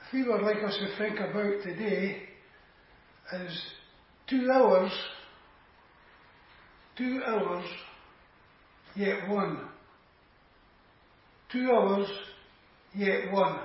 theme I'd like us to think about today is 2 hours, yet one. 2 hours, yet one.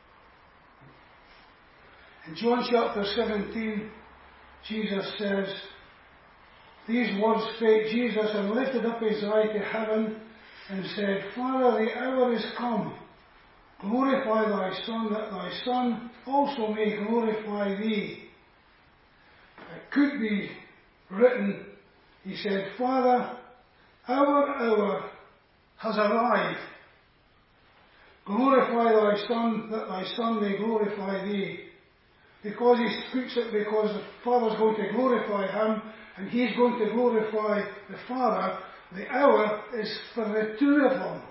In John chapter 17, Jesus says, these words spake Jesus and lifted up his eye to heaven and said, Father, the hour is come. Glorify thy Son, that thy Son also may glorify thee. It could be written, he said, Father, our hour has arrived. Glorify thy Son, that thy Son may glorify thee. Because he speaks it because the Father's going to glorify him, and he's going to glorify the Father, the hour is for the two of them.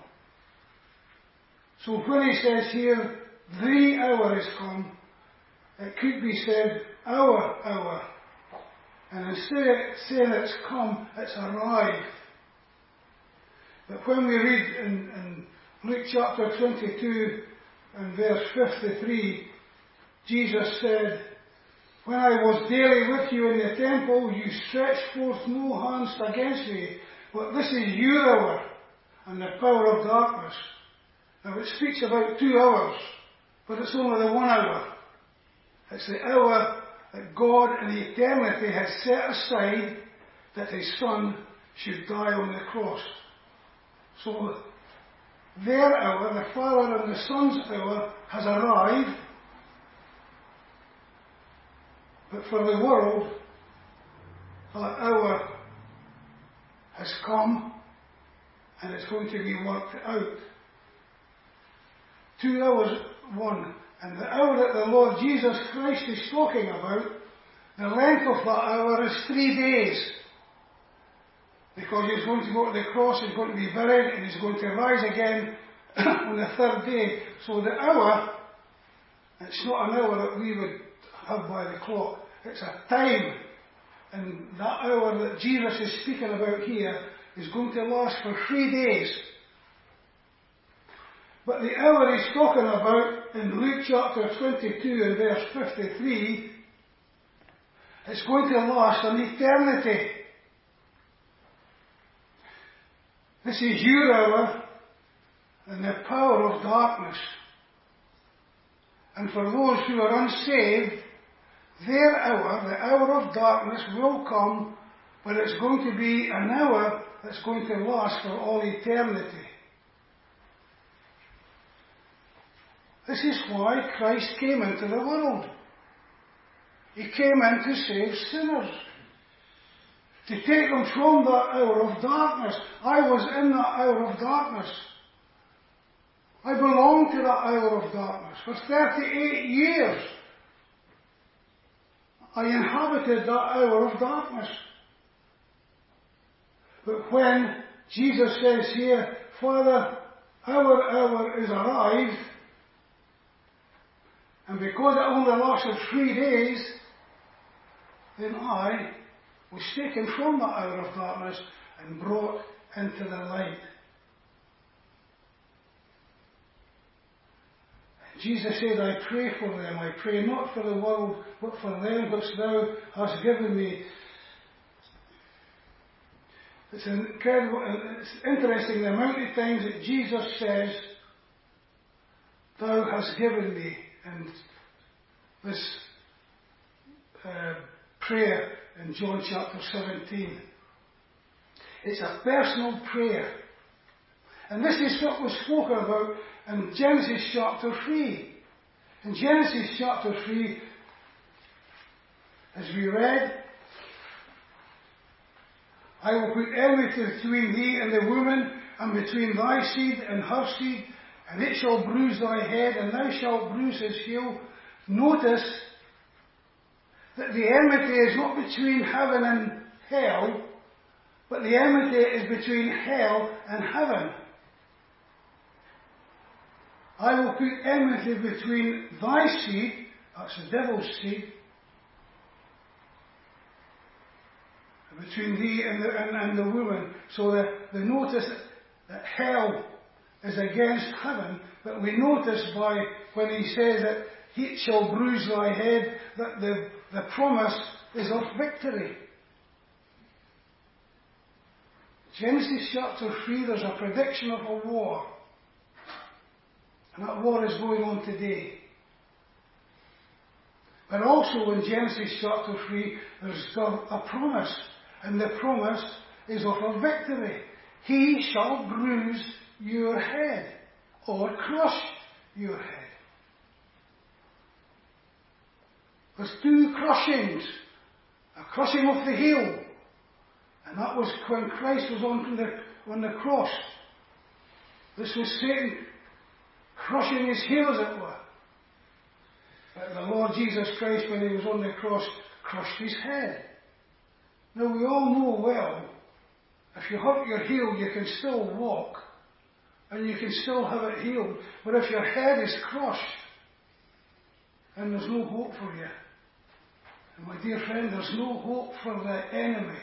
So when he says here, the hour is come, it could be said, our hour. And instead of saying it's come, it's arrived. But when we read in Luke chapter 22 and verse 53, Jesus said, when I was daily with you in the temple, you stretched forth no hands against me, but this is your hour and the power of darkness. Now it speaks about 2 hours, but it's only the 1 hour. It's the hour that God in eternity has set aside that his Son should die on the cross. So their hour, the Father and the Son's hour, has arrived. But for the world, that hour has come and it's going to be worked out. 2 hours, one. And the hour that the Lord Jesus Christ is talking about, the length of that hour is 3 days. Because he's going to go to the cross, he's going to be buried, and he's going to rise again on the 3rd day. So the hour, it's not an hour that we would have by the clock. It's a time. And that hour that Jesus is speaking about here is going to last for 3 days. But the hour he's talking about in Luke chapter 22 and verse 53, it's going to last an eternity. This is your hour and the power of darkness. And for those who are unsaved, their hour, the hour of darkness, will come, but it's going to be an hour that's going to last for all eternity. This is why Christ came into the world. He came in to save sinners. To take them from that hour of darkness. I was in that hour of darkness. I belonged to that hour of darkness. For 38 years, I inhabited that hour of darkness. But when Jesus says here, Father, our hour is arrived, and because it only lasted 3 days, then I was taken from that hour of darkness and brought into the light. And Jesus said, I pray for them. I pray not for the world, but for them which thou hast given me. It's incredible, it's interesting the amount of times that Jesus says, thou hast given me. And this prayer in John chapter 17. It's a personal prayer. And this is what was spoken about in Genesis chapter 3. In Genesis chapter 3, as we read, I will put enmity between thee and the woman, and between thy seed and her seed, and it shall bruise thy head, and thou shalt bruise his heel. Notice that the enmity is not between heaven and hell, but the enmity is between hell and heaven. I will put enmity between thy seed, that's the devil's seed, between thee and the woman. So the notice that hell is against heaven, but we notice by when he says that He shall bruise thy head, that the promise is of victory. Genesis chapter 3, there's a prediction of a war. And that war is going on today. But also in Genesis chapter 3, there's a promise. And the promise is of a victory. He shall bruise your head, or crush your head. There's two crushings. A crushing of the heel. And that was when Christ was on the cross. This was Satan crushing his heel, as it were. But the Lord Jesus Christ, when he was on the cross, crushed his head. Now we all know well, if you hurt your heel, you can still walk. And you can still have it healed. But if your head is crushed, then there's no hope for you. And my dear friend, there's no hope for the enemy.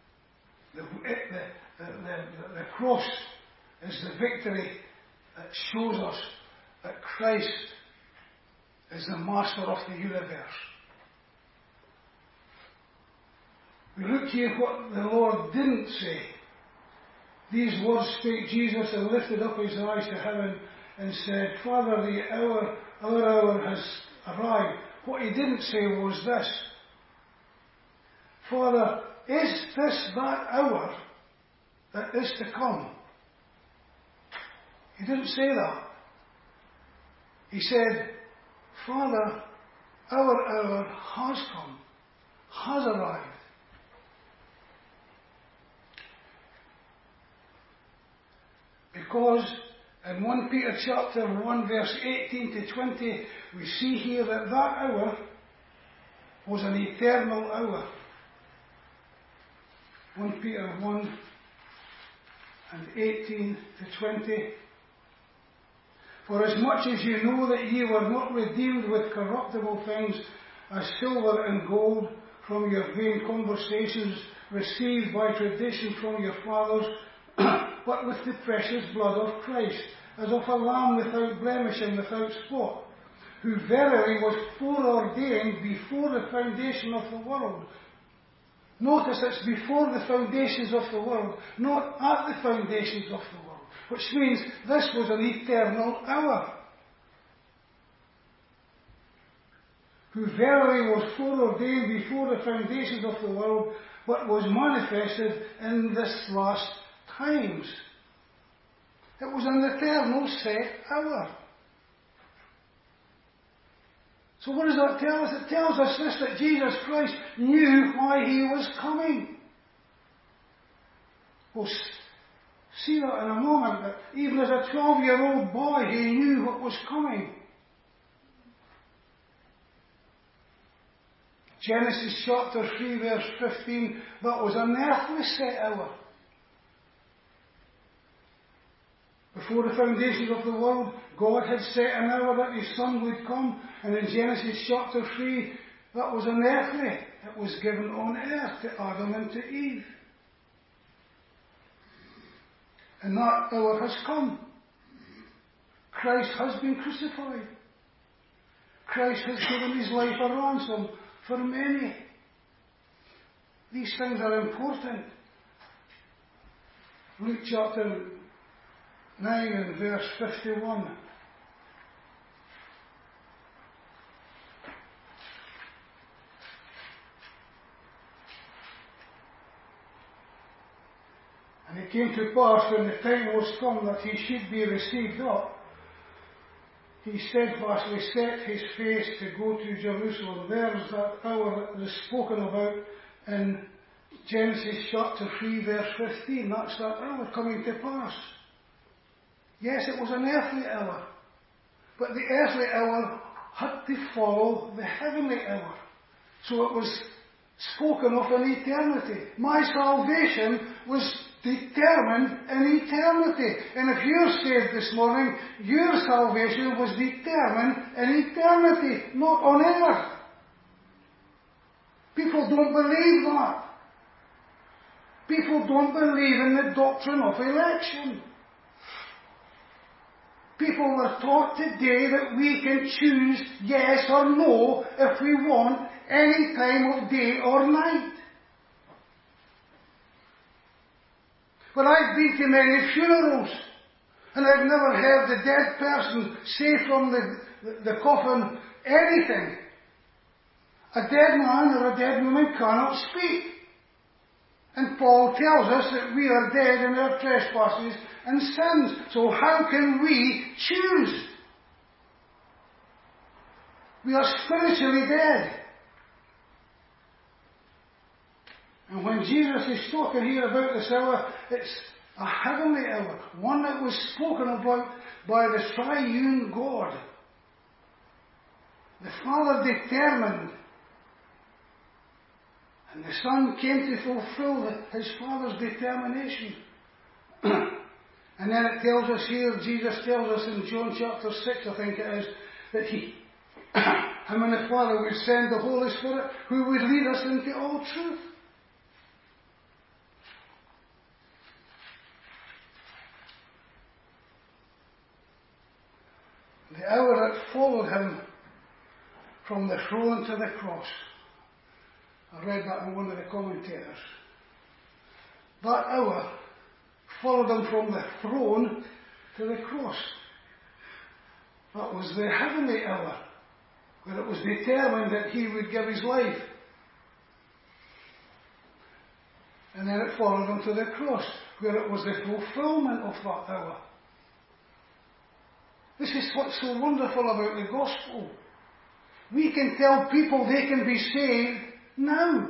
The cross is the victory that shows us that Christ is the master of the universe. We look here what the Lord didn't say. These words spake Jesus and lifted up his eyes to heaven and said, Father, our hour has arrived. What he didn't say was this. Father, is this that hour that is to come? He didn't say that. He said, Father, our hour has come, has arrived. Because in 1 Peter chapter 1 verse 18 to 20, we see here that hour was an eternal hour. 1 Peter 1 and 18 to 20. For as much as you know that ye were not redeemed with corruptible things, as silver and gold, from your vain conversations received by tradition from your fathers, but with the precious blood of Christ, as of a lamb without blemish and without spot, who verily was foreordained before the foundation of the world. Notice it's before the foundations of the world, not at the foundations of the world, which means this was an eternal hour. Who verily was foreordained before the foundations of the world, but was manifested in this last times. It was an eternal set hour. So what does that tell us? It tells us this, that Jesus Christ knew why he was coming. We'll see that in a moment, that even as a 12-year-old boy, he knew what was coming. Genesis chapter 3 verse 15, that was an earthly set hour. Before the foundations of the world, God had set an hour that his Son would come. And in Genesis chapter 3, that was an earthly. It was given on earth to Adam and to Eve. And that hour has come. Christ has been crucified. Christ has given his life a ransom for many. These things are important. Luke chapter 9 and verse 51. And it came to pass, when the time was come that he should be received up, he steadfastly set his face to go to Jerusalem. There's that hour that is spoken about in Genesis chapter 3 verse 15. That's that hour coming to pass. Yes, it was an earthly hour, but the earthly hour had to follow the heavenly hour. So it was spoken of in eternity. My salvation was determined in eternity. And if you're saved this morning, your salvation was determined in eternity, not on earth. People don't believe that. People don't believe in the doctrine of election. People were taught today that we can choose yes or no if we want, any time of day or night. But I've been to many funerals, and I've never heard the dead person say from the coffin anything. A dead man or a dead woman cannot speak. And Paul tells us that we are dead in our trespasses and sins. So how can we choose? We are spiritually dead. And when Jesus is talking here about this hour, it's a heavenly hour, one that was spoken about by the triune God. The Father determined, and the Son came to fulfill his Father's determination. And then it tells us here, Jesus tells us in John chapter 6, I think it is, that him and the Father would send the Holy Spirit who would lead us into all truth. The hour that followed him from the throne to the cross. I read that in one of the commentators. That hour followed him from the throne to the cross. That was the heavenly hour, where it was determined that he would give his life. And then it followed him to the cross, where it was the fulfillment of that hour. This is what's so wonderful about the gospel. We can tell people they can be saved now.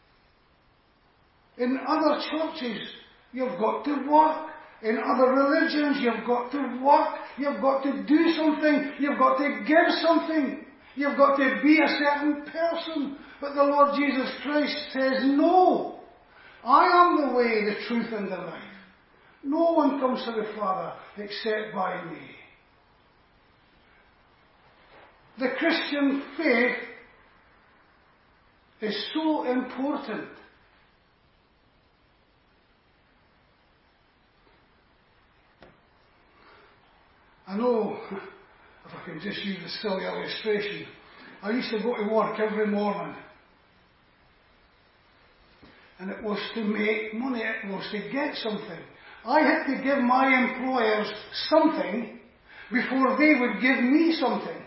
In other churches, you've got to work. In other religions, you've got to work. You've got to do something. You've got to give something. You've got to be a certain person. But the Lord Jesus Christ says, no. I am the way, the truth, and the life. No one comes to the Father except by me. The Christian faith is so important. I know, if I can just use a silly illustration, I used to go to work every morning. And it was to make money, it was to get something. I had to give my employers something before they would give me something.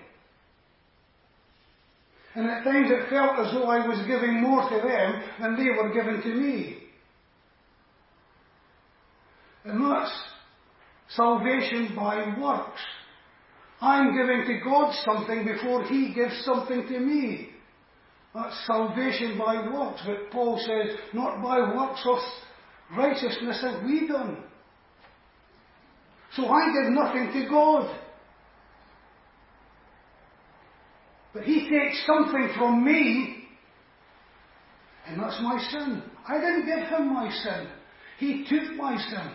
And at times it felt as though I was giving more to them than they were giving to me. And that's salvation by works. I'm giving to God something before He gives something to me. That's salvation by works. But Paul says, not by works of righteousness have we done. So I give nothing to God. But He takes something from me, and that's my sin. I didn't give Him my sin. He took my sin.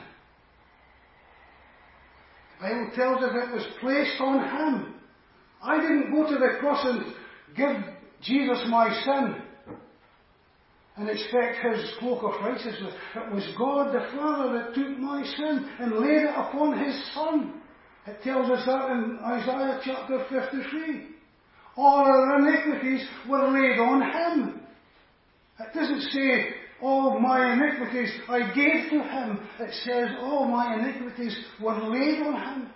The Bible tells us it was placed on Him. I didn't go to the cross and give Jesus my sin and expect His cloak of righteousness. It was God the Father that took my sin and laid it upon His Son. It tells us that in Isaiah chapter 53. All our iniquities were laid on Him. It doesn't say, all my iniquities I gave to Him. It says, all my iniquities were laid on Him.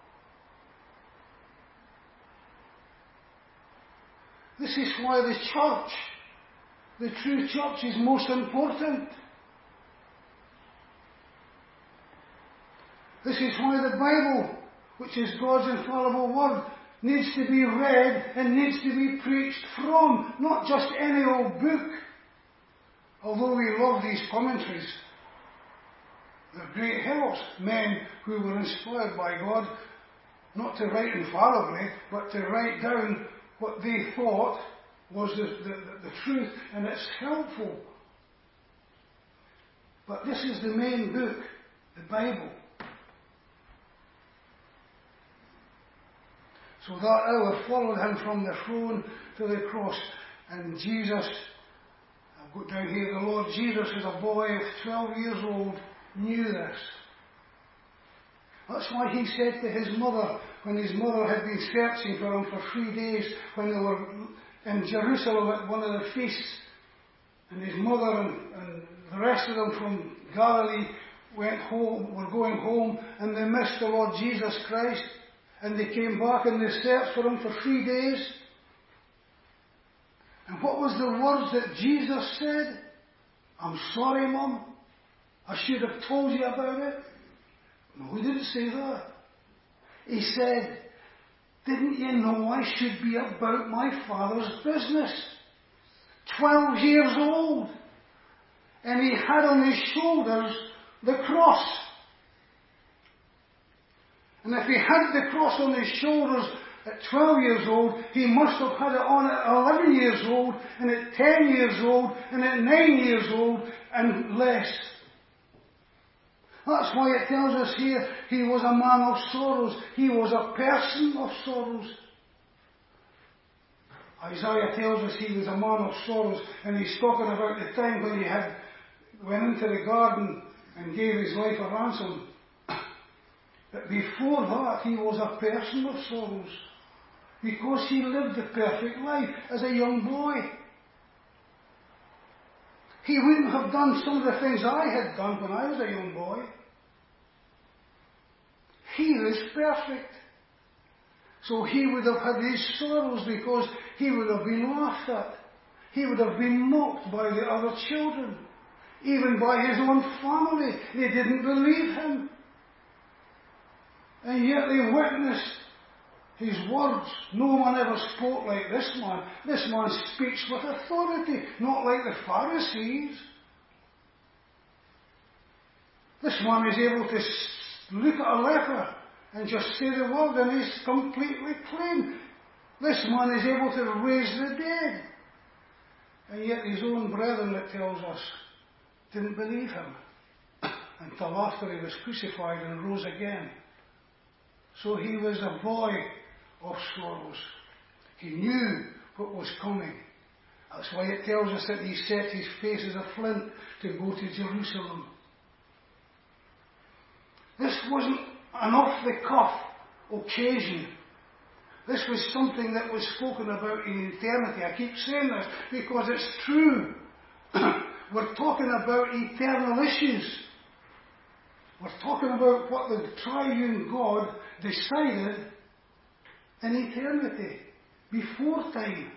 This is why the church, the true church, is most important. This is why the Bible, which is God's infallible word, needs to be read and needs to be preached from, not just any old book. Although we love these commentaries, they're great helps. Men who were inspired by God, not to write infallibly, but to write down what they thought was the truth, and it's helpful. But this is the main book, the Bible. So that hour followed Him from the throne to the cross. And Jesus, I've got down here, the Lord Jesus, as a boy of 12 years old, knew this. That's why he said to his mother, when his mother had been searching for him for 3 days, when they were in Jerusalem at one of the feasts, and his mother and the rest of them from Galilee went home, were going home, and they missed the Lord Jesus Christ, and they came back and they searched for him for 3 days. And what was the words that Jesus said? I'm sorry, Mum. I should have told you about it. No, he didn't say that. He said, didn't you know I should be about my Father's business? 12 years old. And he had on his shoulders the cross. And if he had the cross on his shoulders at 12 years old, he must have had it on at 11 years old, and at 10 years old, and at 9 years old, and less. That's why it tells us here, he was a man of sorrows. He was a person of sorrows. Isaiah tells us he was a man of sorrows, and he's talking about the time when he went into the garden and gave his life a ransom. But before that, he was a person of sorrows, because he lived the perfect life as a young boy. He wouldn't have done some of the things I had done when I was a young boy. He was perfect. So he would have had his sorrows, because he would have been laughed at. He would have been mocked by the other children. Even by his own family. They didn't believe him. And yet they witnessed his words. No one ever spoke like this man. This man speaks with authority, not like the Pharisees. This man is able to look at a leper and just say the word, and he's completely clean. This man is able to raise the dead. And yet his own brethren, it tells us, didn't believe him until after he was crucified and rose again. So he was a boy of sorrows. He knew what was coming. That's why it tells us that he set his face as a flint to go to Jerusalem. This wasn't an off-the-cuff occasion. This was something that was spoken about in eternity. I keep saying this because it's true. We're talking about eternal issues. We're talking about what the triune God decided in eternity, before time.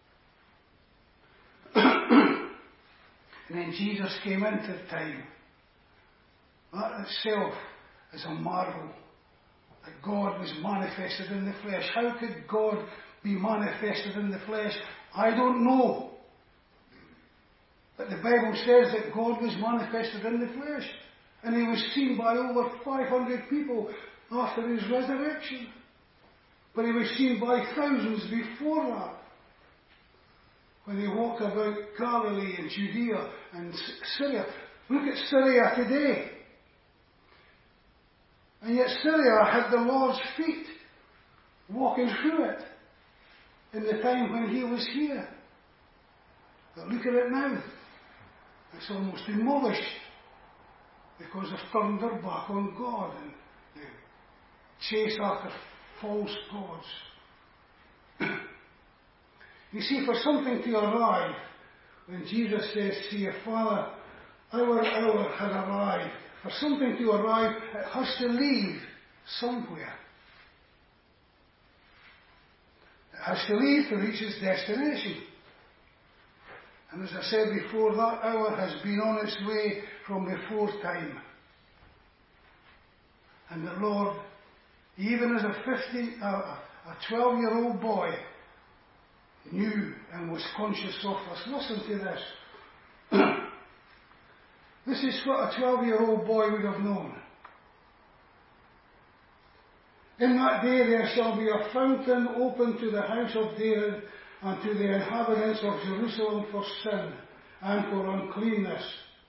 And then Jesus came into time. That itself is a marvel, that God was manifested in the flesh. How could God be manifested in the flesh? I don't know. But the Bible says that God was manifested in the flesh. And he was seen by over 500 people after his resurrection. But he was seen by thousands before that. When he walked about Galilee and Judea and Syria. Look at Syria today. And yet Syria had the Lord's feet walking through it in the time when he was here. But look at it now. It's almost demolished because they've turned their back on God and they chase after false gods. You see, for something to arrive, when Jesus says to your Father, our hour had arrived. For something to arrive, it has to leave somewhere. It has to leave to reach its destination. And as I said before, that hour has been on its way from before time. And the Lord, even as a 12-year-old boy, knew and was conscious of us. Listen to this. This is what a 12-year-old boy would have known. In that day there shall be a fountain open to the house of David and to the inhabitants of Jerusalem for sin and for uncleanness.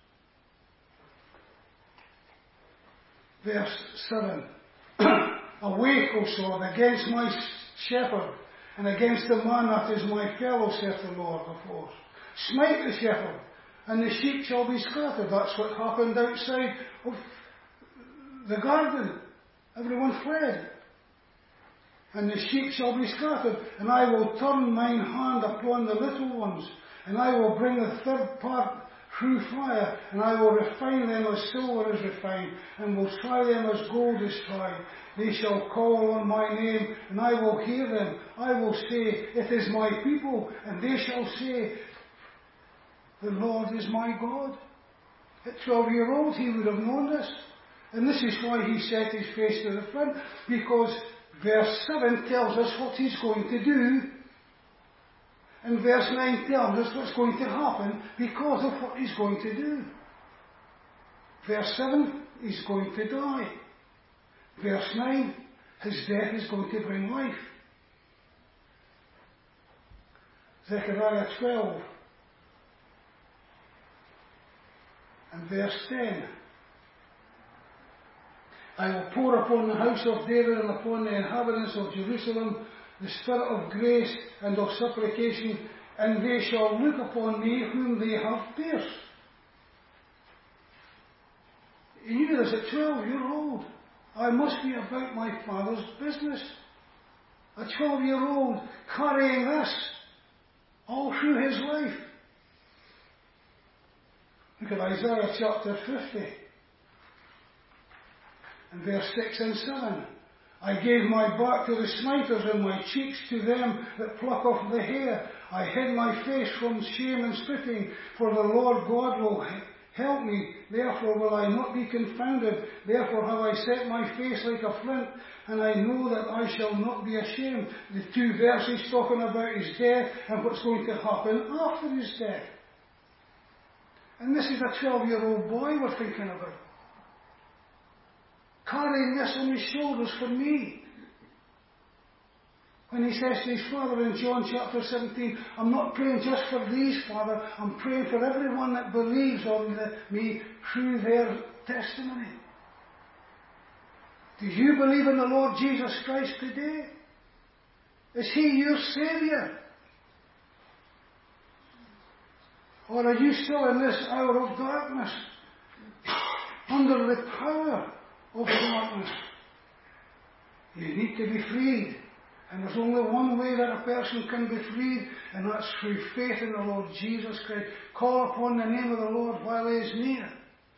Verse 7. Awake, O sword, against my shepherd, and against the man that is my fellow, saith the Lord of hosts. Smite the shepherd, and the sheep shall be scattered. That's what happened outside of the garden Everyone fled. And the sheep shall be scattered, and I will turn mine hand upon the little ones, and I will bring the third part through fire, and I will refine them as silver is refined, and will try them as gold is tried. They shall call on my name, and I will hear them. I will say, it is my people, and they shall say, the Lord is my God. At 12-year-old he would have known this. And this is why he set his face to the front, because verse 7 tells us what he's going to do, and verse 9 tells us what's going to happen because of what he's going to do. Verse 7, he's going to die. Verse 9, his death is going to bring life. Zechariah 12 and verse 10. I will pour upon the house of David and upon the inhabitants of Jerusalem the spirit of grace and of supplication, and they shall look upon me whom they have pierced. He knew this at 12-year-old. I must be about my Father's business. A 12-year-old carrying this all through his life. Look at Isaiah chapter 50 and verse 6 and 7. I gave my back to the smiters and my cheeks to them that pluck off the hair. I hid my face from shame and spitting, for the Lord God will help me. Therefore will I not be confounded. Therefore have I set my face like a flint, and I know that I shall not be ashamed. The two verses talking about his death and what's going to happen after his death. And this is a 12-year-old boy we're thinking about, carrying this on his shoulders for me. When he says to his Father in John chapter 17, I'm not praying just for these, Father, I'm praying for everyone that believes on me through their testimony. Do you believe in the Lord Jesus Christ today? Is he your Saviour? Or are you still in this hour of darkness, under the power of darkness? You need to be freed. And there's only one way that a person can be freed, and that's through faith in the Lord Jesus Christ. Call upon the name of the Lord while he is near.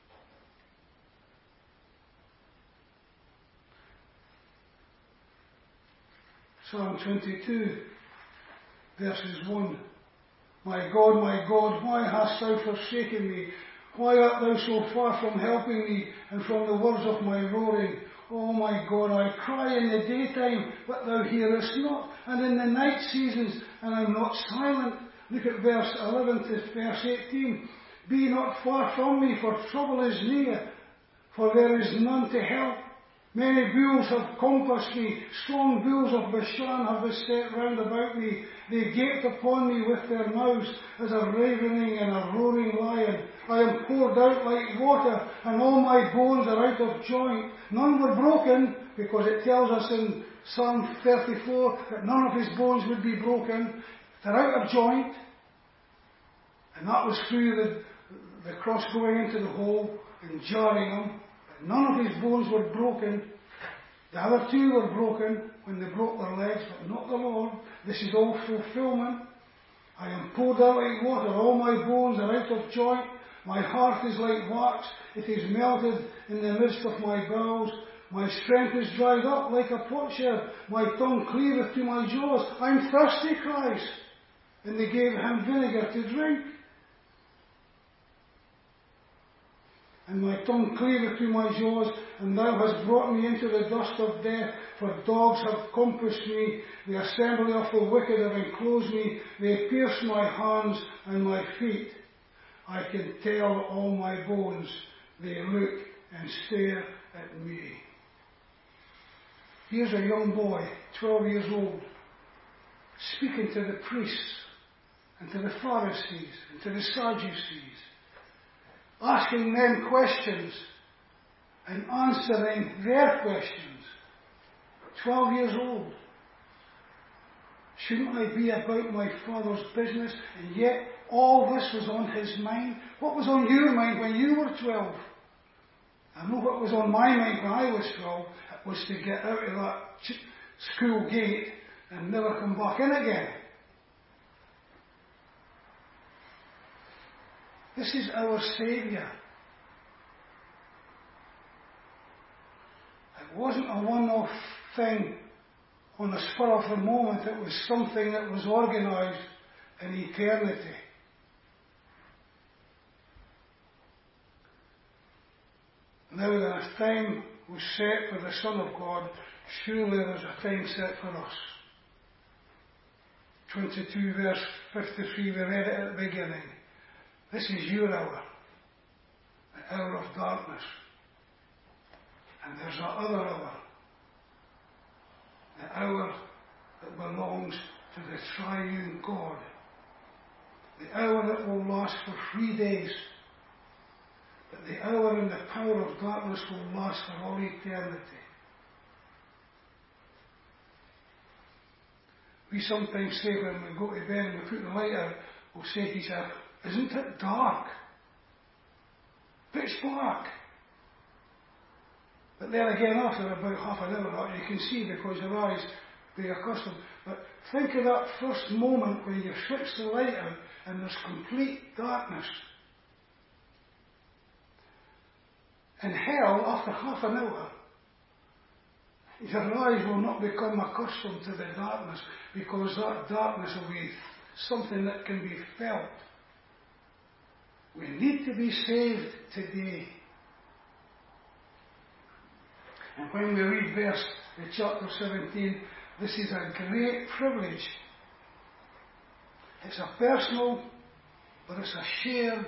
Psalm 22, verses 1. My God, why hast thou forsaken me? Why art thou so far from helping me, and from the words of my roaring? Oh my God, I cry in the daytime, but thou hearest not, and in the night seasons, and I am not silent. Look at verse 11 to verse 18. Be not far from me, for trouble is near, for there is none to help. Many bulls have compassed me, strong bulls of Bashan have beset round about me. They gaped upon me with their mouths as a ravening and a roaring lion. I am poured out like water, and all my bones are out of joint. None were broken, because it tells us in Psalm 34 that none of his bones would be broken. They're out of joint. And that was through the cross going into the hole and jarring them. None of his bones were broken. The other two were broken when they broke their legs, but not the Lord. This is all fulfillment. I am poured out like water. All my bones are out of joint. My heart is like wax. It is melted in the midst of my bowels. My strength is dried up like a potsherd. My tongue cleaveth to my jaws. I am thirsty, Christ. And they gave him vinegar to drink. And my tongue cleaveth to my jaws, and thou hast brought me into the dust of death, for dogs have compassed me, the assembly of the wicked have enclosed me, they pierce my hands and my feet. I can tell all my bones, they look and stare at me. Here's a young boy, 12 years old, speaking to the priests, and to the Pharisees, and to the Sadducees, asking them questions and answering their questions. 12 years old. Shouldn't I be about my Father's business? And yet all this was on his mind. What was on your mind when you were 12? I know what was on my mind when I was 12. At was to get out of that school gate and never come back in again. This is our Saviour. It wasn't a one-off thing on the spur of the moment. It was something that was organised in eternity. Now that a time was set for the Son of God, surely there's a time set for us. 22 verse 53, we read it at the beginning. This is your hour, the hour of darkness. And there's that other hour, the hour that belongs to the triune God. The hour that will last for 3 days. But the hour and the power of darkness will last for all eternity. We sometimes say when we go to bed and we put the light out, we'll say to each other, isn't it dark? Pitch black. But then again, after about half an hour, you can see because your eyes be accustomed. But think of that first moment when you switch the light out and there's complete darkness. In hell, after half an hour, your eyes will not become accustomed to the darkness because that darkness will be something that can be felt. We need to be saved today. And when we read chapter 17, this is a great privilege. It's a personal, but it's a shared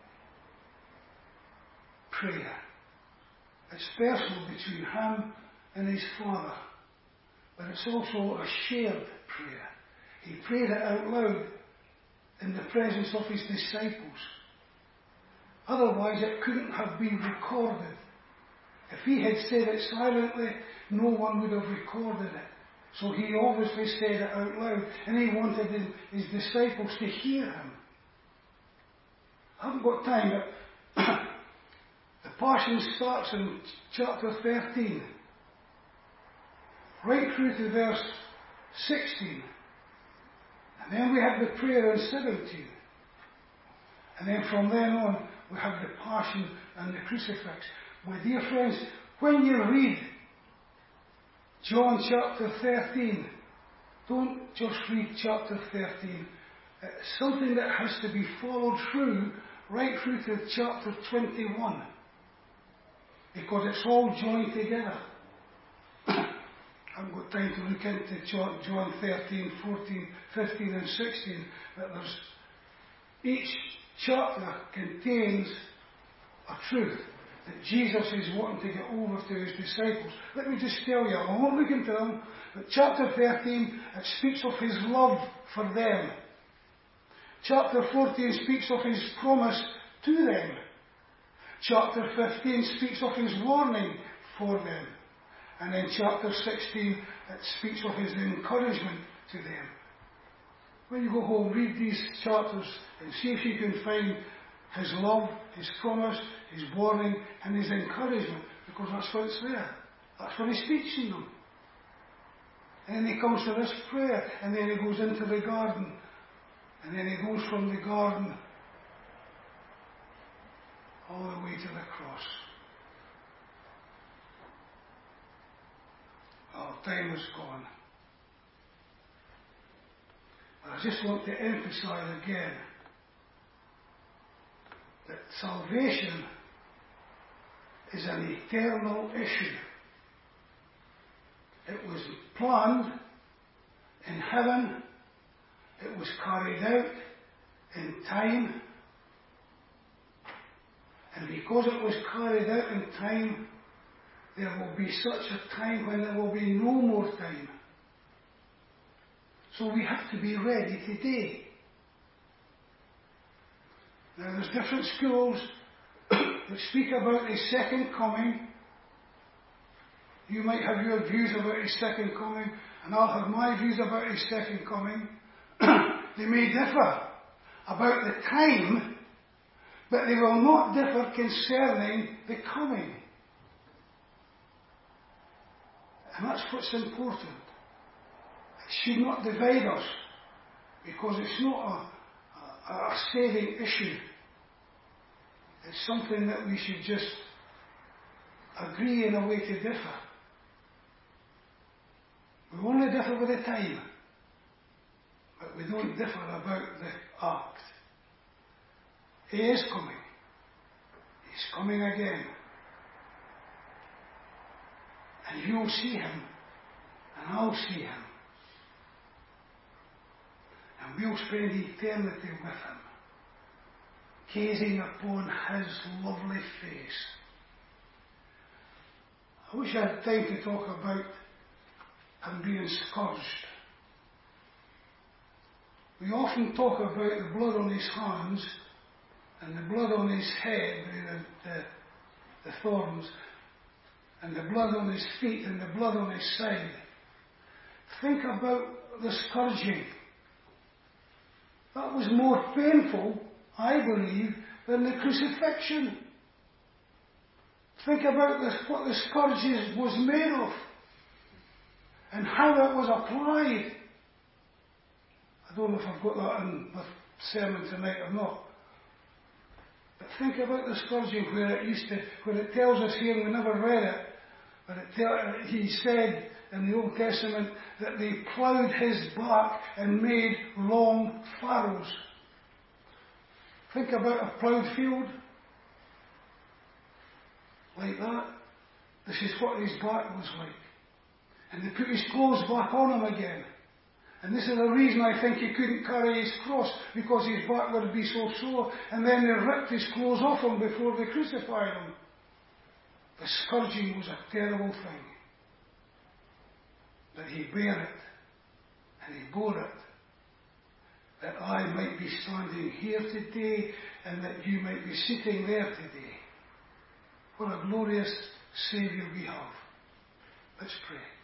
prayer. It's personal between him and his Father, but it's also a shared prayer. He prayed it out loud in the presence of his disciples. Otherwise it couldn't have been recorded. If he had said it silently, no one would have recorded it. So he obviously said it out loud, and he wanted his disciples to hear him. I haven't got time, but the Passion starts in chapter 13, right through to verse 16. And then we have the prayer in 17. And then from then on, we have the Passion and the Crucifix. My dear friends, when you read John chapter 13, don't just read chapter 13. It's something that has to be followed through, right through to chapter 21. Because it's all joined together. I haven't got time to look into John 13, 14, 15 and 16, but each chapter contains a truth that Jesus is wanting to get over to his disciples. Let me just tell you, I won't look into them, but chapter 13, it speaks of his love for them. Chapter 14 speaks of his promise to them. Chapter 15 speaks of his warning for them. And then chapter 16, it speaks of his encouragement to them. When you go home, read these chapters and see if you can find his love, his promise, his warning, and his encouragement, because that's what it's there. That's what he's teaching them. And then he comes to this prayer, and then he goes into the garden, and then he goes from the garden all the way to the cross. Our time is gone. But I just want to emphasize again that salvation is an eternal issue. It was planned in heaven. It was carried out in time. And because it was carried out in time, there will be such a time when there will be no more time. So we have to be ready today. Now there's different schools that speak about his second coming. You might have your views about his second coming, and I'll have my views about his second coming. They may differ about the time, but they will not differ concerning the coming. And that's what's important. It should not divide us, because it's not a saving issue. It's something that we should just agree in a way to differ. We only differ with the time, but we don't differ about the act. He is coming. He's coming again. And you'll see him, and I'll see him. And we'll spend eternity with him, gazing upon his lovely face. I wish I had time to talk about him being scourged. We often talk about the blood on his hands and the blood on his head, the thorns, and the blood on his feet and the blood on his side. Think about the scourging. That was more painful, I believe, than the crucifixion. Think about what the scourges was made of and how that was applied. I don't know if I've got that in the sermon tonight or not. But think about the scourging where it tells us here, we never read it, but he said in the Old Testament that they ploughed his back and made long furrows. Think about a ploughed field. Like that. This is what his back was like. And they put his clothes back on him again. And this is the reason I think he couldn't carry his cross, because his back would be so sore. And then they ripped his clothes off him before they crucified him. The scourging was a terrible thing. But he bare it, and he bore it, that I might be standing here today, and that you might be sitting there today. What a glorious Saviour we have. Let's pray.